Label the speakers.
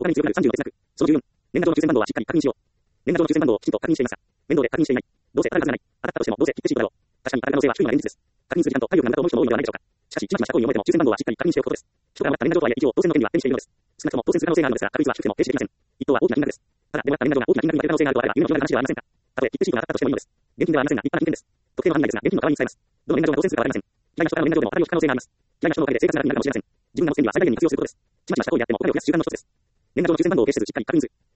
Speaker 1: 他に強くなる30の哲学。その14、年賀状の抽選番号はしっかり確認しよう。年賀状の抽選番号をきちんと確認していますか？面倒で確認していない。どうせ当たるはずがない。当たったとしてもどうせ切ってしまうだろう。確かに当たる可能性は低いのが現実です。確認する時間と体力が無駄と思う人も多いのではないでしょうか。しかし、ちまちました行為においても抽選番号はしっかり確認しておくことです。人からもらった年賀状とはいえ、一応当選の権利は手にしているのです。少なくとも当選する可能性があるのですが、確率は低くても停止できません。一等は大きな金額です。ただ、でもらった年賀状が大きな金額になる可能性があるとあれば、夢の広がる話ではありませんか。たとえ切手シートが当たったとしてもいいのです。現金ではありませんが、立派な金券です。特定の範囲内ですが、現金の代わりに使えます。どの年賀状が当選するかはありません。嫌いな人からの年賀状でも当たりを引く可能性があります。嫌いな人のおかげで生活が楽になるかもしれません。自分が持つ権利は最大限に活用することです。ちまちました行為であってもこれを増やす習慣の一つです。年賀状の抽選番号を提出せずしっかり確認する。